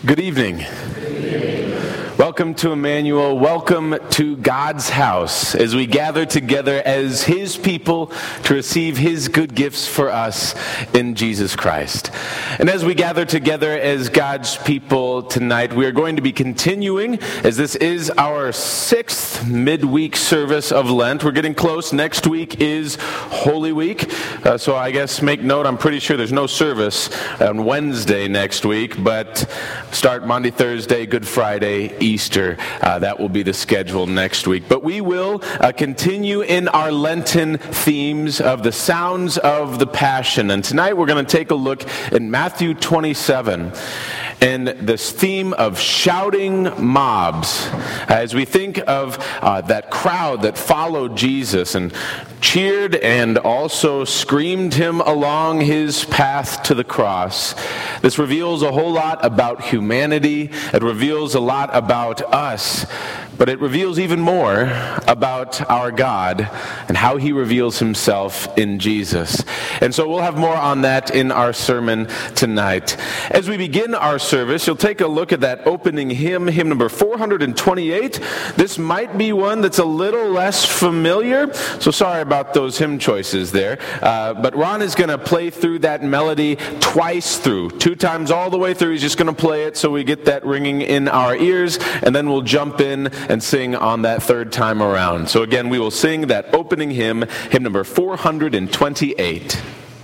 Good evening. Welcome to Emmanuel. Welcome to God's house as we gather together as His people to receive His good gifts for us in Jesus Christ. And as we gather together as God's people tonight, we are going to be continuing, as this is our 6th midweek service of Lent. We're getting close. Next week is Holy Week. So I guess make note, I'm pretty sure there's no service on Wednesday next week, but start Monday, Thursday, Good Friday, Easter. That will be the schedule next week. But we will continue in our Lenten themes of the sounds of the Passion. And tonight we're going to take a look at Matthew 27 and this theme of shouting mobs. As we think of that crowd that followed Jesus and cheered and also screamed him along his path to the cross, this reveals a whole lot about humanity. It reveals a lot about us, but it reveals even more about our God and how He reveals Himself in Jesus. And so we'll have more on that in our sermon tonight. As we begin our service, you'll take a look at that opening hymn, hymn number 428. This might be one that's a little less familiar, so sorry about those hymn choices there. But Ron is going to play through that melody twice through, 2 times all the way through. He's just going to play it so we get that ringing in our ears, and then we'll jump in and sing on that 3rd time around. So again, we will sing that opening hymn, hymn number 428.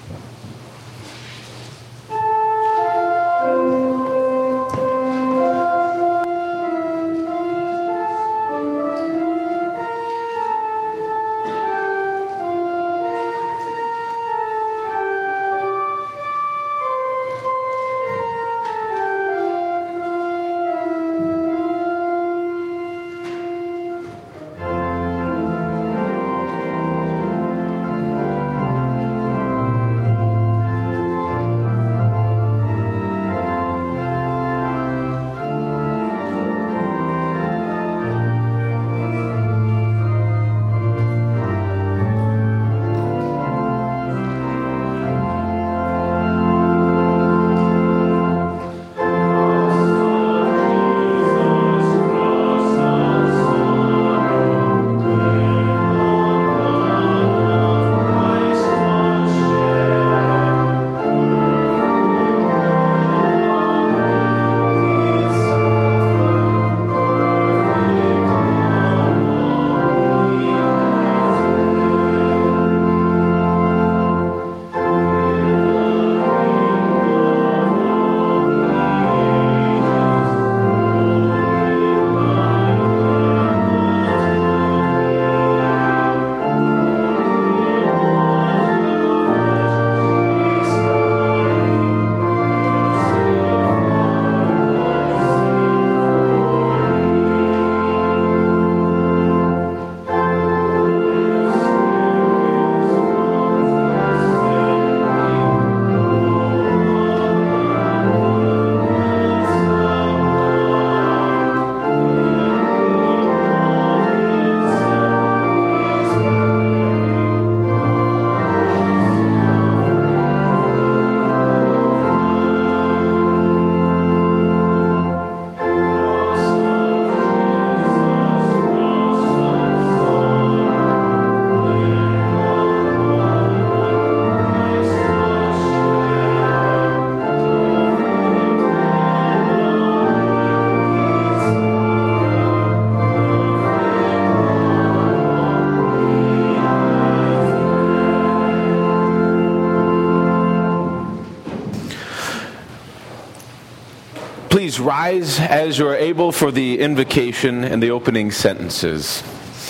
Please rise as you are able for the invocation and the opening sentences.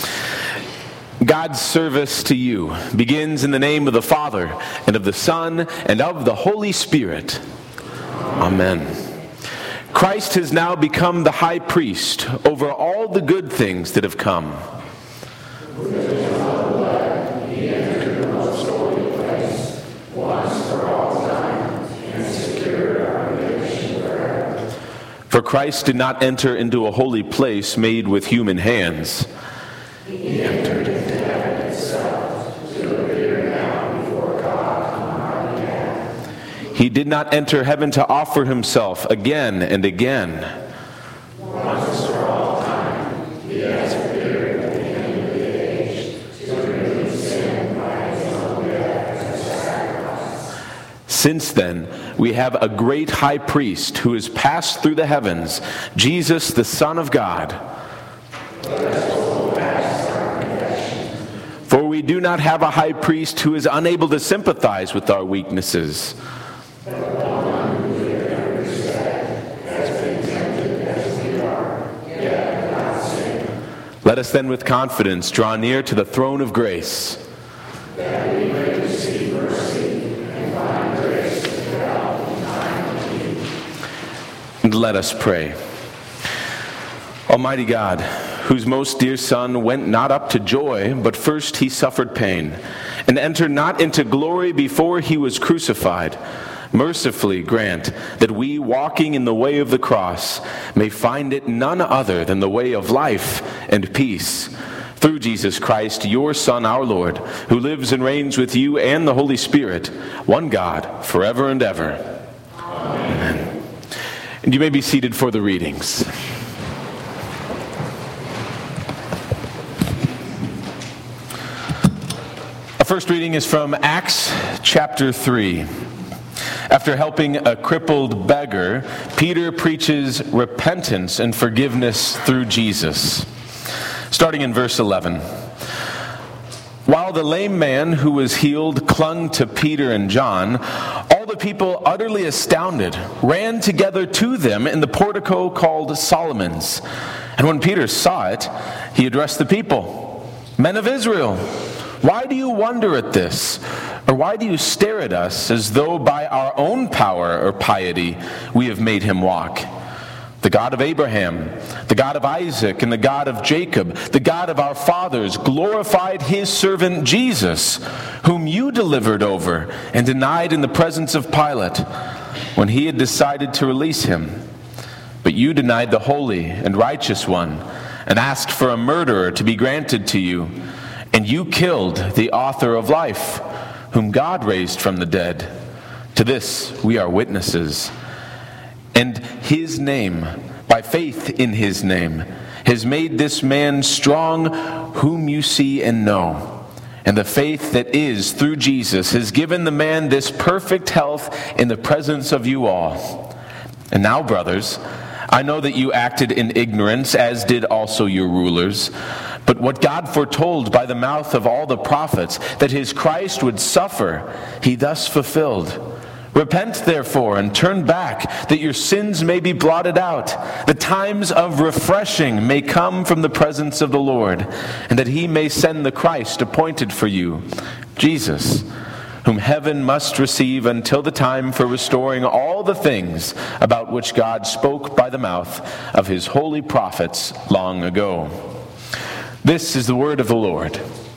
God's service to you begins in the name of the Father, and of the Son, and of the Holy Spirit. Amen. Christ has now become the high priest over all the good things that have come. For Christ did not enter into a holy place made with human hands. He entered into heaven itself to appear now before God on our behalf. He did not enter heaven to offer himself again and again. Once for all time, he has appeared at the end of the age to remove sin by his own death as a sacrifice. Since then, we have a great high priest who has passed through the heavens, Jesus, the Son of God. For we do not have a high priest who is unable to sympathize with our weaknesses. Let us then with confidence draw near to the throne of grace, that we may receive mercy and find grace to help in time of need. and let us pray. Almighty God, whose most dear Son went not up to joy, but first he suffered pain, and entered not into glory before he was crucified, mercifully grant that we, walking in the way of the cross, may find it none other than the way of life and peace. Through Jesus Christ, your Son, our Lord, who lives and reigns with you and the Holy Spirit, one God, forever and ever. Amen. And you may be seated for the readings. Our first reading is from Acts chapter 3. After helping a crippled beggar, Peter preaches repentance and forgiveness through Jesus. Starting in verse 11. While the lame man who was healed clung to Peter and John, all the people, utterly astounded, ran together to them in the portico called Solomon's. And when Peter saw it, he addressed the people, "Men of Israel, why do you wonder at this? Or why do you stare at us as though by our own power or piety we have made him walk? The God of Abraham, the God of Isaac, and the God of Jacob, the God of our fathers, glorified his servant Jesus, whom you delivered over and denied in the presence of Pilate when he had decided to release him. But you denied the Holy and Righteous One and asked for a murderer to be granted to you. And you killed the author of life, whom God raised from the dead. To this we are witnesses. And his name, by faith in his name, has made this man strong, whom you see and know. And the faith that is through Jesus has given the man this perfect health in the presence of you all. And now, brothers, I know that you acted in ignorance, as did also your rulers. But what God foretold by the mouth of all the prophets, that his Christ would suffer, he thus fulfilled. Repent, therefore, and turn back, that your sins may be blotted out. The times of refreshing may come from the presence of the Lord, and that he may send the Christ appointed for you, Jesus, whom heaven must receive until the time for restoring all the things about which God spoke by the mouth of his holy prophets long ago." This is the word of the Lord.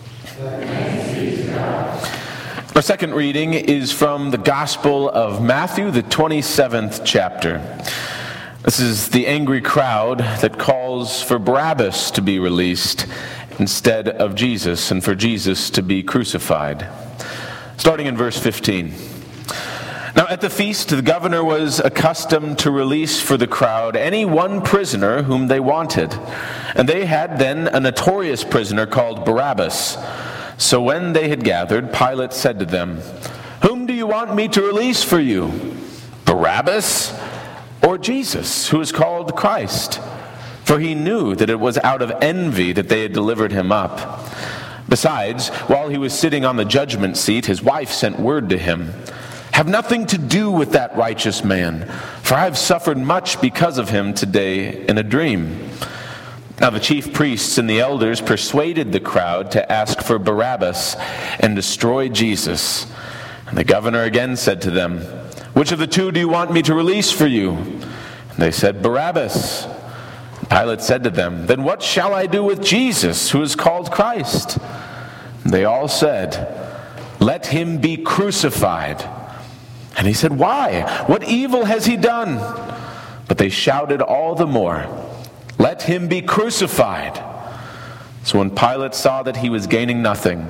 Our second reading is from the Gospel of Matthew, the 27th chapter. This is the angry crowd that calls for Barabbas to be released instead of Jesus, and for Jesus to be crucified. Starting in verse 15. Now at the feast, the governor was accustomed to release for the crowd any one prisoner whom they wanted. And they had then a notorious prisoner called Barabbas. So when they had gathered, Pilate said to them, "Whom do you want me to release for you? Barabbas or Jesus, who is called Christ?" For he knew that it was out of envy that they had delivered him up. Besides, while he was sitting on the judgment seat, his wife sent word to him, "Have nothing to do with that righteous man, for I have suffered much because of him today in a dream." Now the chief priests and the elders persuaded the crowd to ask for Barabbas and destroy Jesus. And the governor again said to them, "Which of the two do you want me to release for you?" And they said, "Barabbas." Pilate said to them, "Then what shall I do with Jesus, who is called Christ?" And they all said, "Let him be crucified." And he said, "Why? What evil has he done?" But they shouted all the more, "Let him be crucified." So when Pilate saw that he was gaining nothing,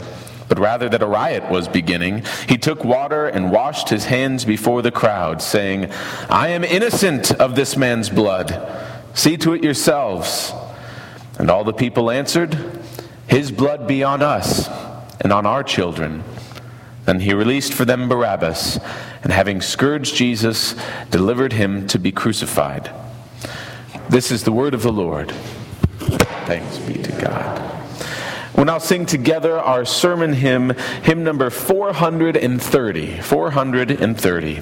but rather that a riot was beginning, he took water and washed his hands before the crowd, saying, "I am innocent of this man's blood. See to it yourselves." And all the people answered, "His blood be on us and on our children." Then he released for them Barabbas, and having scourged Jesus, delivered him to be crucified. This is the word of the Lord. Thanks be to God. We'll now sing together our sermon hymn, hymn number 430. 430.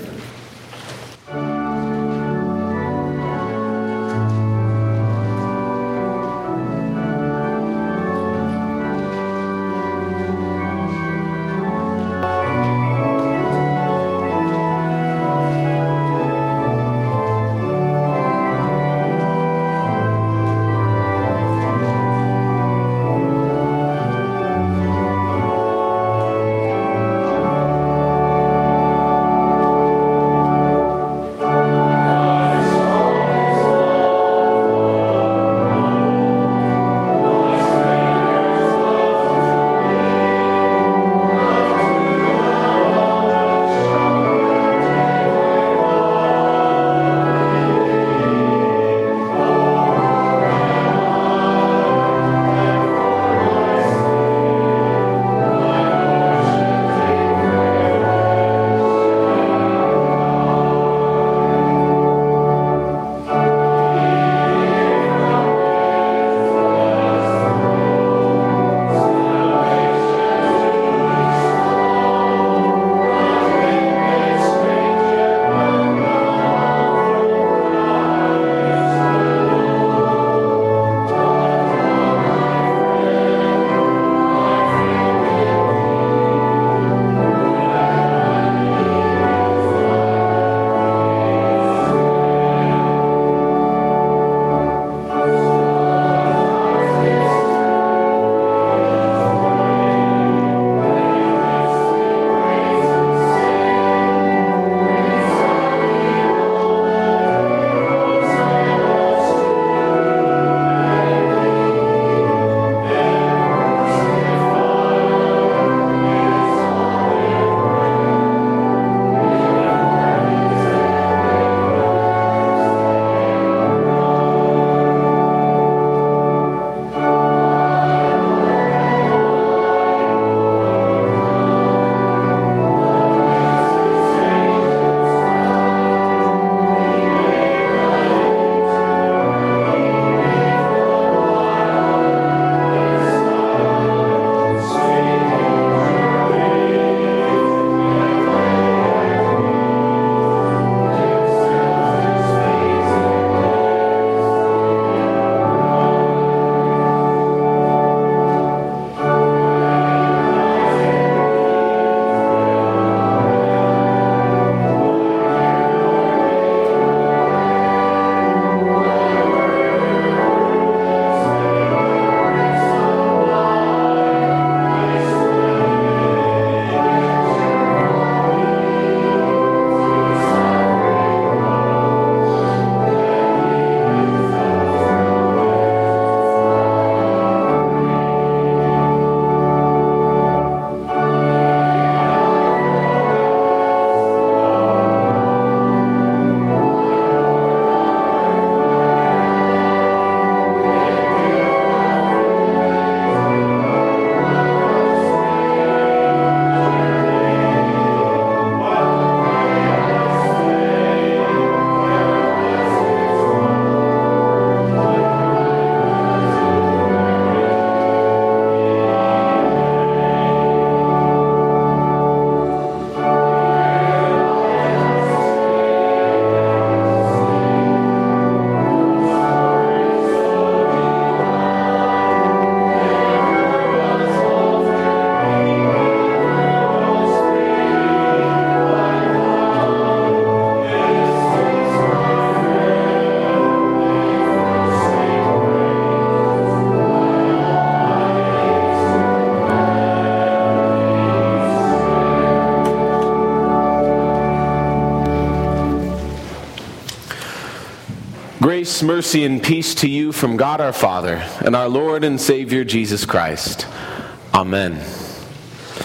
Grace, mercy, and peace to you from God our Father and our Lord and Savior Jesus Christ. Amen.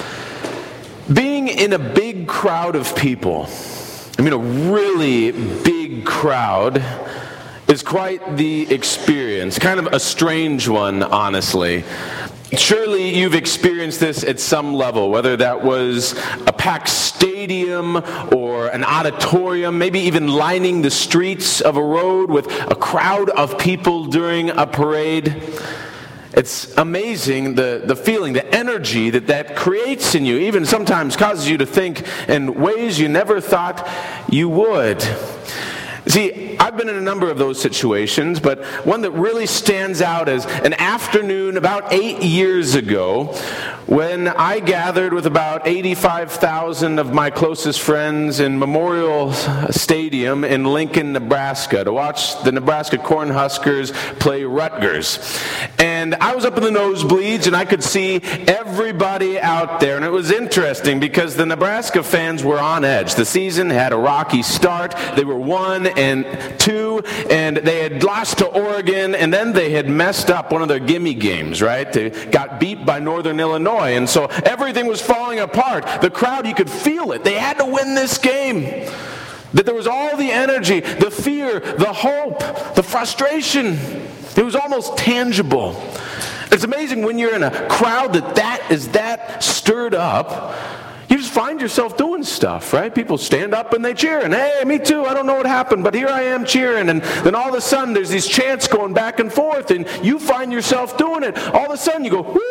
in a big crowd of people, I mean a really big crowd, is quite the experience. Kind of a strange one, honestly. Surely you've experienced this at some level, whether that was a packed stadium or an auditorium, maybe even lining the streets of a road with a crowd of people during a parade. It's amazing the feeling, the energy that creates in you, even sometimes causes you to think in ways you never thought you would. See, I've been in a number of those situations, but one that really stands out is an afternoon about 8 years ago when I gathered with about 85,000 of my closest friends in Memorial Stadium in Lincoln, Nebraska, to watch the Nebraska Cornhuskers play Rutgers. And I was up in the nosebleeds, and I could see everybody out there. And it was interesting because the Nebraska fans were on edge. The season had a rocky start. They were 1-2, and they had lost to Oregon, and then they had messed up one of their gimme games, right? They got beat by Northern Illinois, and so everything was falling apart. The crowd, you could feel it. They had to win this game. That there was all the energy, the fear, the hope, the frustration. It was almost tangible. It's amazing when you're in a crowd that is that stirred up. You just find yourself doing stuff, right? People stand up and they cheer, and hey, me too, I don't know what happened, but here I am cheering, and then all of a sudden there's these chants going back and forth, and you find yourself doing it. All of a sudden you go, woo!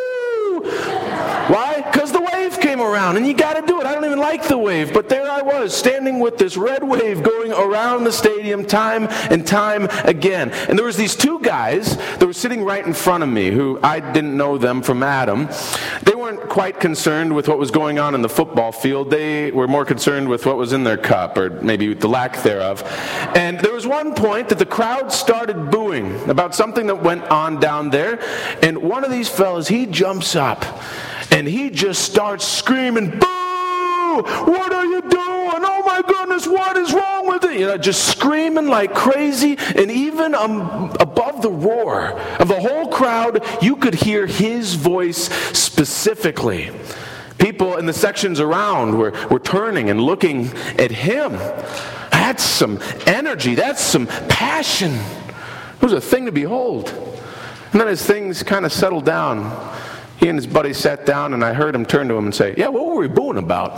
Why? Because the wave came around, and you got to do it. I don't even like the wave, but there I was, standing with this red wave going around the stadium time and time again. And there was these two guys that were sitting right in front of me, who I didn't know them from Adam. They weren't quite concerned with what was going on in the football field. They were more concerned with what was in their cup, or maybe the lack thereof. And there was one point that the crowd started booing about something that went on down there, and one of these fellas, he jumps up, and he just starts screaming, "Boo! What are you doing? Oh my goodness, what is wrong with it?" You know, just screaming like crazy. And even above the roar of the whole crowd, you could hear his voice specifically. People in the sections around were turning and looking at him. That's some energy. That's some passion. It was a thing to behold. And then as things kind of settled down, he and his buddy sat down, and I heard him turn to him and say, "Yeah, what were we booing about?"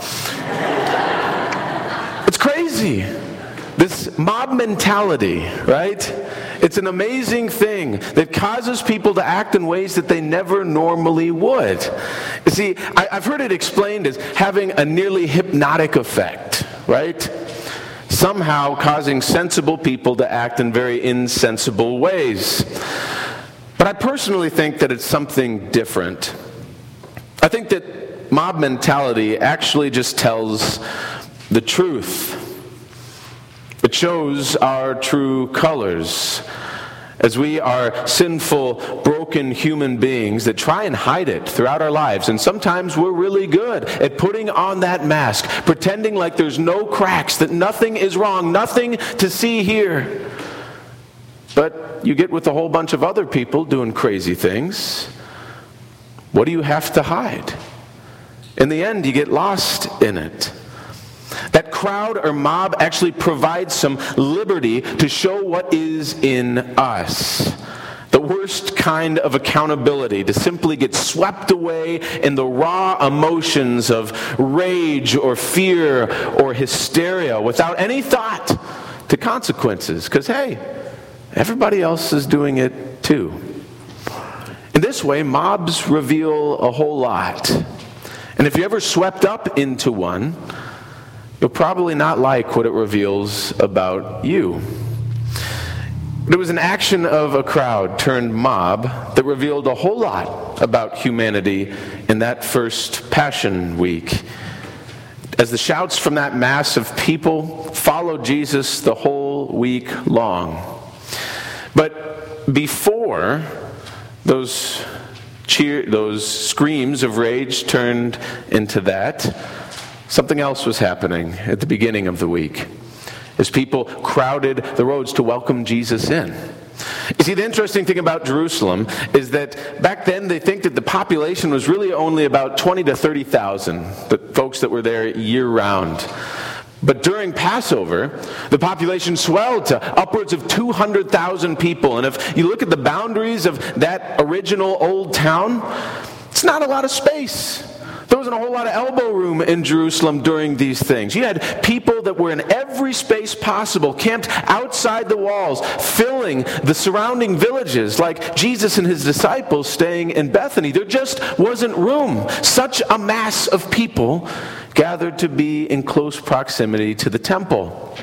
It's crazy. This mob mentality, right? It's an amazing thing that causes people to act in ways that they never normally would. You see, I've heard it explained as having a nearly hypnotic effect, right? Somehow causing sensible people to act in very insensible ways. But I personally think that it's something different. I think that mob mentality actually just tells the truth. It shows our true colors, as we are sinful, broken human beings that try and hide it throughout our lives. And sometimes we're really good at putting on that mask, pretending like there's no cracks, that nothing is wrong, nothing to see here. But you get with a whole bunch of other people doing crazy things. What do you have to hide? In the end, you get lost in it. That crowd or mob actually provides some liberty to show what is in us. The worst kind of accountability, to simply get swept away in the raw emotions of rage or fear or hysteria without any thought to consequences. Because, hey, everybody else is doing it too. In this way, mobs reveal a whole lot. And if you're ever swept up into one, you'll probably not like what it reveals about you. It was an action of a crowd turned mob that revealed a whole lot about humanity in that first Passion Week. As the shouts from that mass of people followed Jesus the whole week long. But before those screams of rage turned into that, something else was happening at the beginning of the week as people crowded the roads to welcome Jesus in. You see, the interesting thing about Jerusalem is that back then they think that the population was really only about 20 to 30,000, the folks that were there year-round. But during Passover, the population swelled to upwards of 200,000 people. And if you look at the boundaries of that original old town, it's not a lot of space. There wasn't a whole lot of elbow room in Jerusalem during these things. You had people that were in every space possible, camped outside the walls, filling the surrounding villages, like Jesus and his disciples staying in Bethany. There just wasn't room. Such a mass of people gathered to be in close proximity to the temple.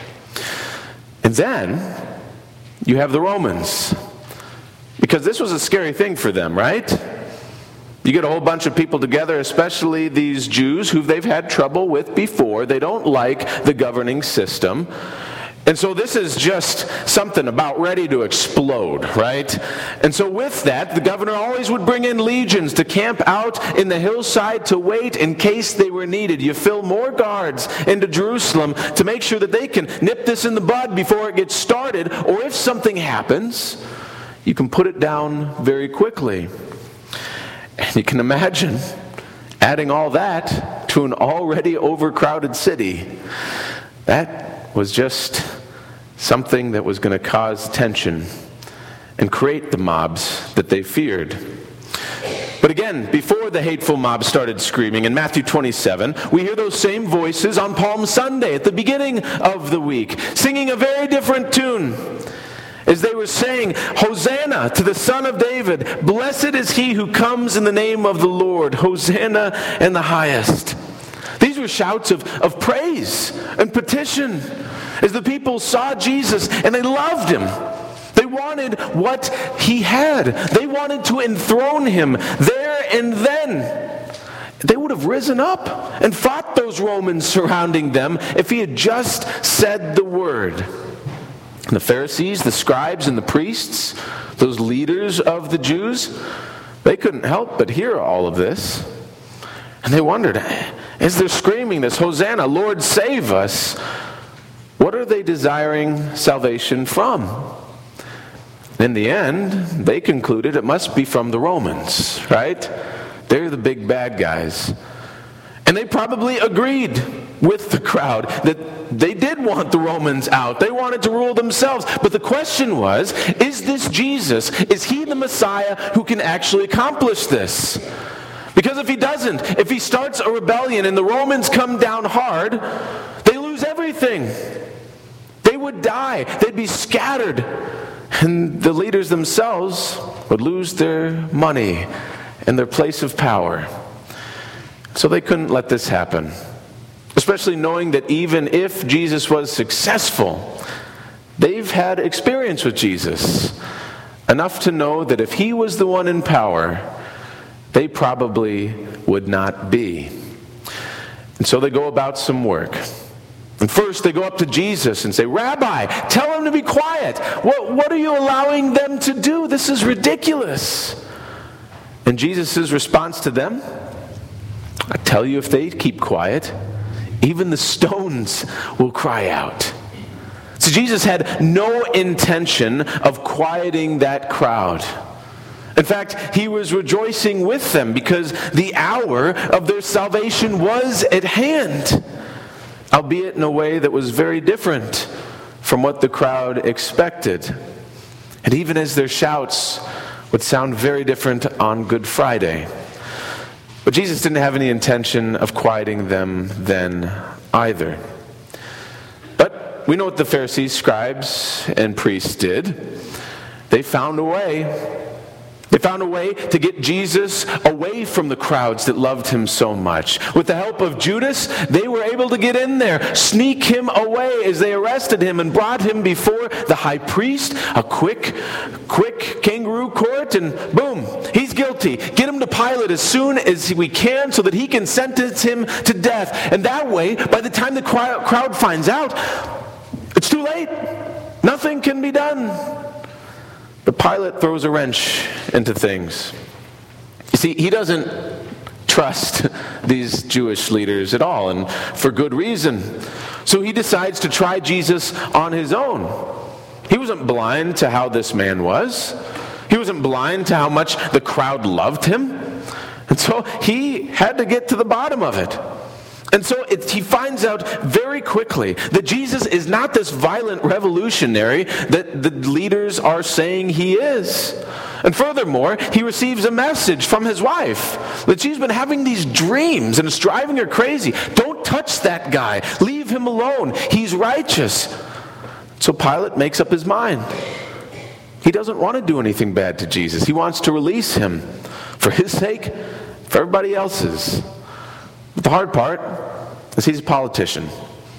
And then you have the Romans, because this was a scary thing for them, right? You get a whole bunch of people together, especially these Jews who they've had trouble with before. They don't like the governing system. And so this is just something about ready to explode, right? And so with that, the governor always would bring in legions to camp out in the hillside to wait in case they were needed. You fill more guards into Jerusalem to make sure that they can nip this in the bud before it gets started, or if something happens, you can put it down very quickly. And you can imagine adding all that to an already overcrowded city. That was just something that was going to cause tension and create the mobs that they feared. But again, before the hateful mob started screaming, in Matthew 27, we hear those same voices on Palm Sunday at the beginning of the week, singing a very different tune. As they were saying, Hosanna to the Son of David. Blessed is he who comes in the name of the Lord. Hosanna in the highest. These were shouts of praise and petition as the people saw Jesus and they loved him. They wanted what he had. They wanted to enthrone him there and then. They would have risen up and fought those Romans surrounding them if he had just said the word. And the Pharisees, the scribes, and the priests, those leaders of the Jews, they couldn't help but hear all of this. And they wondered, as they're screaming this, Hosanna, Lord, save us, what are they desiring salvation from? In the end, they concluded it must be from the Romans, right? They're the big bad guys. And they probably agreed with the crowd that they did want the Romans out. They wanted to rule themselves. But the question was, is this Jesus? Is he the Messiah who can actually accomplish this? Because if he doesn't, if he starts a rebellion and the Romans come down hard, they lose everything. They would die. They'd be scattered. And the leaders themselves would lose their money and their place of power. So they couldn't let this happen. Especially knowing that even if Jesus was successful, they've had experience with Jesus. Enough to know that if he was the one in power, they probably would not be. And so they go about some work. And first they go up to Jesus and say, Rabbi, tell them to be quiet. What are you allowing them to do? This is ridiculous. And Jesus' response to them, I tell you, if they keep quiet, even the stones will cry out. So Jesus had no intention of quieting that crowd. In fact, he was rejoicing with them because the hour of their salvation was at hand, albeit in a way that was very different from what the crowd expected. And even as their shouts would sound very different on Good Friday. But Jesus didn't have any intention of quieting them then either. But we know what the Pharisees, scribes, and priests did. They found a way. They found a way to get Jesus away from the crowds that loved him so much. With the help of Judas, they were able to get in there, sneak him away as they arrested him and brought him before the high priest, a quick kangaroo court, and boom, he's guilty. Get him to Pilate as soon as we can so that he can sentence him to death. And that way, by the time the crowd finds out, it's too late. Nothing can be done. But Pilate throws a wrench into things. You see, he doesn't trust these Jewish leaders at all, and for good reason. So he decides to try Jesus on his own. He wasn't blind to how this man was. He wasn't blind to how much the crowd loved him. And so he had to get to the bottom of it. And so he finds out very quickly that Jesus is not this violent revolutionary that the leaders are saying he is. And furthermore, he receives a message from his wife that she's been having these dreams and it's driving her crazy. Don't touch that guy. Leave him alone. He's righteous. So Pilate makes up his mind. He doesn't want to do anything bad to Jesus. He wants to release him for his sake, for everybody else's. But the hard part is he's a politician.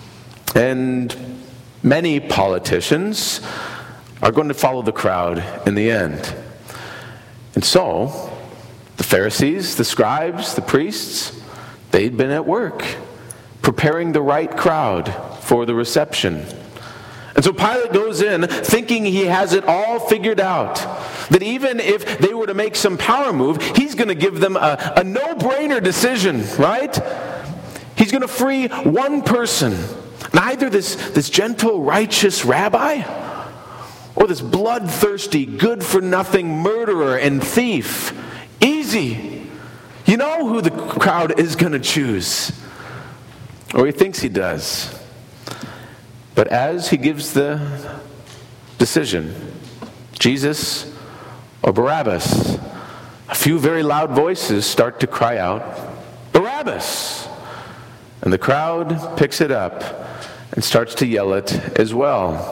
And many politicians are going to follow the crowd in the end. And so, the Pharisees, the scribes, the priests, they'd been at work, preparing the right crowd for the reception. And so Pilate goes in thinking he has it all figured out. That even if they were to make some power move, he's going to give them a no-brainer decision, right? He's going to free one person. Neither this gentle, righteous rabbi or this bloodthirsty, good-for-nothing murderer and thief. Easy. You know who the crowd is going to choose. Or he thinks he does. But as he gives the decision, Jesus or Barabbas, a few very loud voices start to cry out, Barabbas! And the crowd picks it up and starts to yell it as well.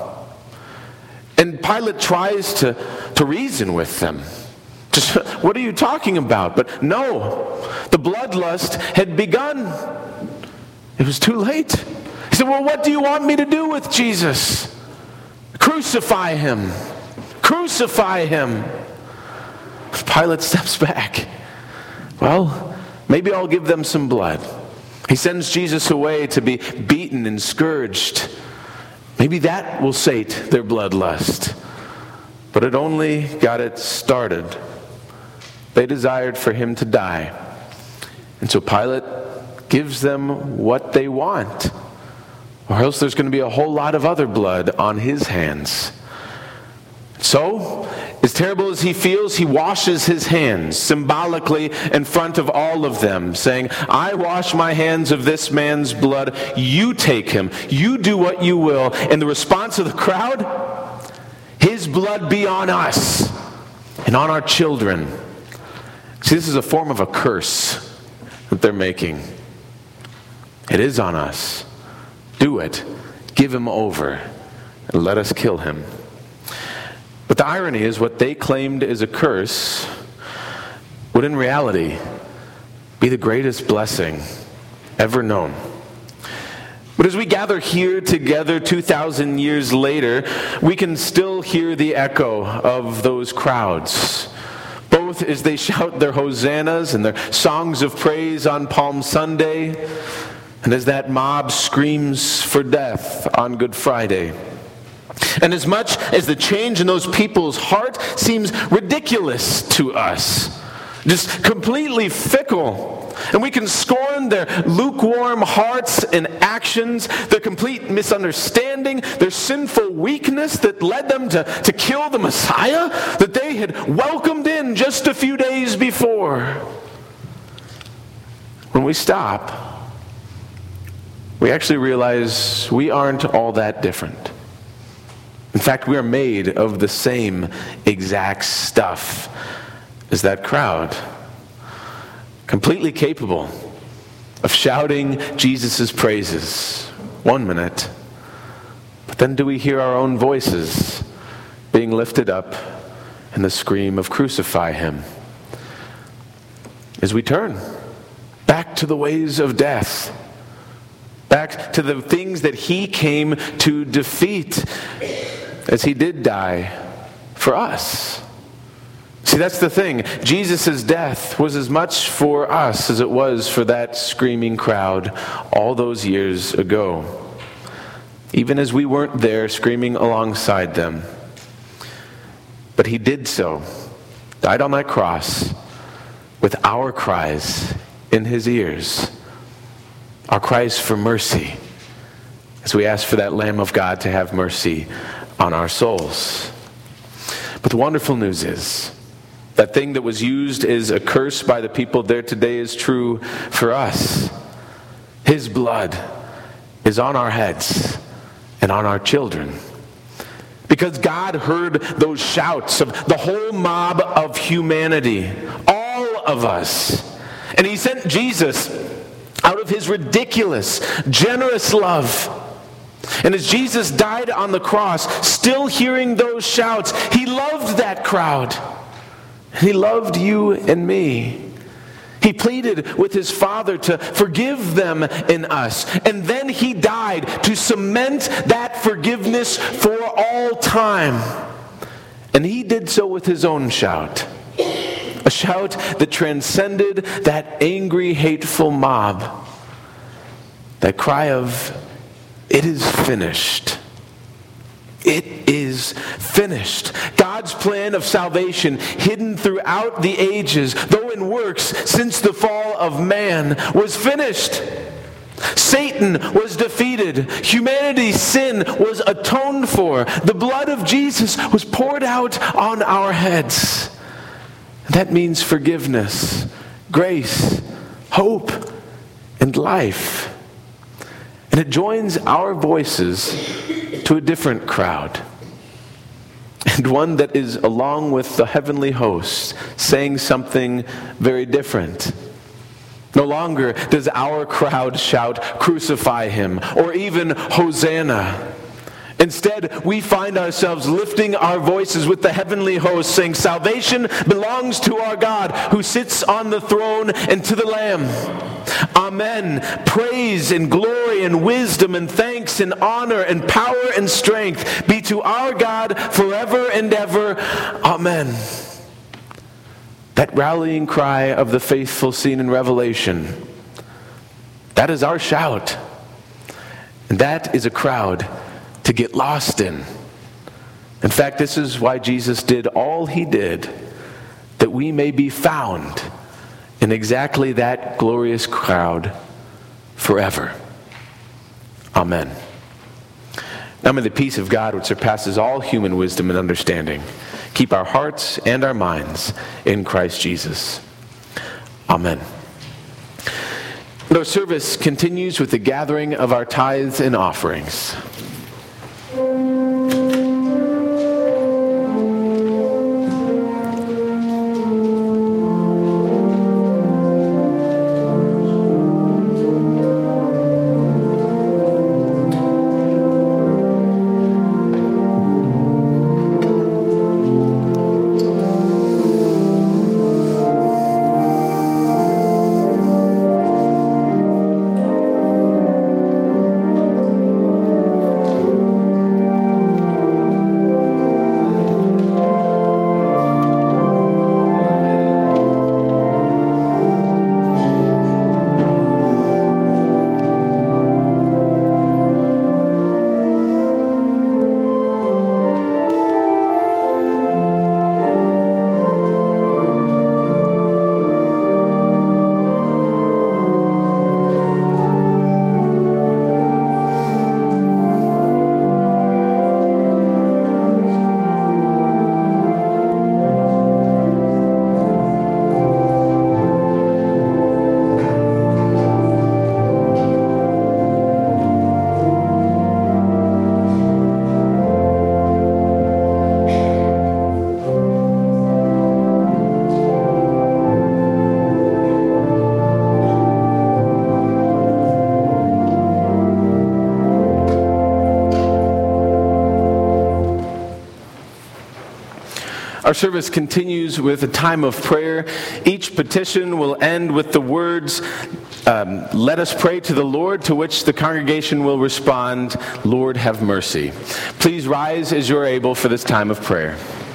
And Pilate tries to reason with them. Just, what are you talking about? But no, the bloodlust had begun. It was too late. He said, well, what do you want me to do with Jesus? Crucify him. Crucify him. Pilate steps back. Well, maybe I'll give them some blood. He sends Jesus away to be beaten and scourged. Maybe that will sate their bloodlust. But it only got it started. They desired for him to die. And so Pilate gives them what they want. Or else there's going to be a whole lot of other blood on his hands. So, as terrible as he feels, he washes his hands symbolically in front of all of them, saying, I wash my hands of this man's blood. You take him. You do what you will. And the response of the crowd, his blood be on us and on our children. See, this is a form of a curse that they're making. It is on us. Do it. Give him over and let us kill him. But the irony is what they claimed is a curse would in reality be the greatest blessing ever known. But as we gather here together 2,000 years later, we can still hear the echo of those crowds. Both as they shout their hosannas and their songs of praise on Palm Sunday, and as that mob screams for death on Good Friday. And as much as the change in those people's heart seems ridiculous to us, just completely fickle, and we can scorn their lukewarm hearts and actions, their complete misunderstanding, their sinful weakness that led them to kill the Messiah that they had welcomed in just a few days before. When we stop, we actually realize we aren't all that different. In fact, we are made of the same exact stuff as that crowd. Completely capable of shouting Jesus' praises 1 minute, but then do we hear our own voices being lifted up in the scream of crucify him? As we turn back to the ways of death, back to the things that he came to defeat, as he did die for us. See, that's the thing. Jesus' death was as much for us as it was for that screaming crowd all those years ago. Even as we weren't there screaming alongside them. But he did so, died on that cross with our cries in his ears. Our cries for mercy, as we ask for that Lamb of God to have mercy on our souls. But the wonderful news is, that thing that was used as a curse by the people there today is true for us. His blood is on our heads and on our children. Because God heard those shouts of the whole mob of humanity, all of us. And he sent Jesus out of his ridiculous, generous love. And as Jesus died on the cross, still hearing those shouts, he loved that crowd. He loved you and me. He pleaded with his Father to forgive them in us. And then he died to cement that forgiveness for all time. And he did so with his own shout. A shout that transcended that angry, hateful mob. That cry of, "It is finished." It is finished. God's plan of salvation, hidden throughout the ages, though in works since the fall of man, was finished. Satan was defeated. Humanity's sin was atoned for. The blood of Jesus was poured out on our heads. That means forgiveness, grace, hope, and life. And it joins our voices to a different crowd, and one that is along with the heavenly hosts, saying something very different. No longer does our crowd shout, "Crucify him," or even "Hosanna." Instead, we find ourselves lifting our voices with the heavenly hosts, saying, "Salvation belongs to our God who sits on the throne and to the Lamb. Amen. Praise and glory and wisdom and thanks and honor and power and strength be to our God forever and ever. Amen." That rallying cry of the faithful seen in Revelation, that is our shout. And that is a crowd to get lost in. In fact, this is why Jesus did all he did, that we may be found in exactly that glorious crowd forever. Amen. Now may the peace of God, which surpasses all human wisdom and understanding, keep our hearts and our minds in Christ Jesus. Amen. And our service continues with the gathering of our tithes and offerings. Our service continues with a time of prayer. Each petition will end with the words, "Let us pray to the Lord," to which the congregation will respond, "Lord, have mercy." Please rise as you're able for this time of prayer.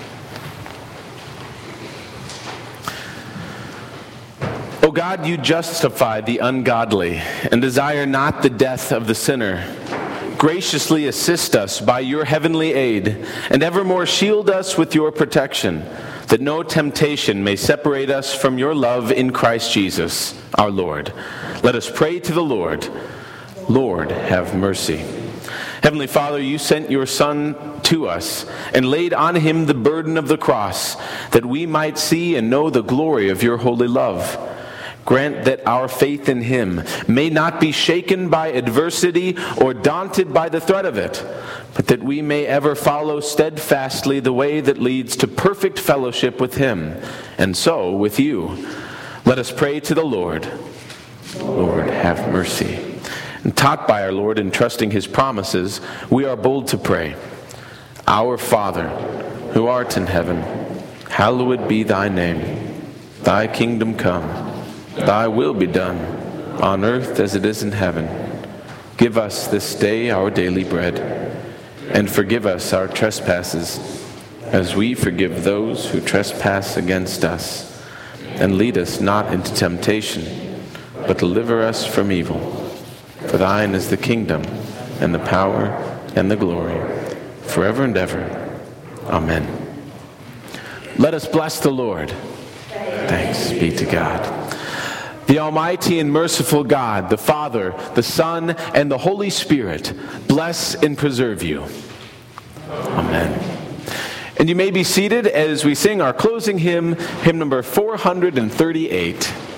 O God, you justify the ungodly and desire not the death of the sinner. Graciously assist us by your heavenly aid, and evermore shield us with your protection, that no temptation may separate us from your love in Christ Jesus, our Lord. Let us pray to the Lord. Lord, have mercy. Heavenly Father, you sent your Son to us and laid on him the burden of the cross, that we might see and know the glory of your holy love. Grant that our faith in him may not be shaken by adversity or daunted by the threat of it, but that we may ever follow steadfastly the way that leads to perfect fellowship with him, and so with you. Let us pray to the Lord. Lord, have mercy. And taught by our Lord and trusting his promises, we are bold to pray. Our Father, who art in heaven, hallowed be thy name. Thy kingdom come. Thy will be done, on earth as it is in heaven. Give us this day our daily bread, and forgive us our trespasses, as we forgive those who trespass against us. And lead us not into temptation, but deliver us from evil. For thine is the kingdom, and the power, and the glory, forever and ever. Amen. Let us bless the Lord. Thanks be to God. The Almighty and merciful God, the Father, the Son, and the Holy Spirit, bless and preserve you. Amen. And you may be seated as we sing our closing hymn, hymn number 438.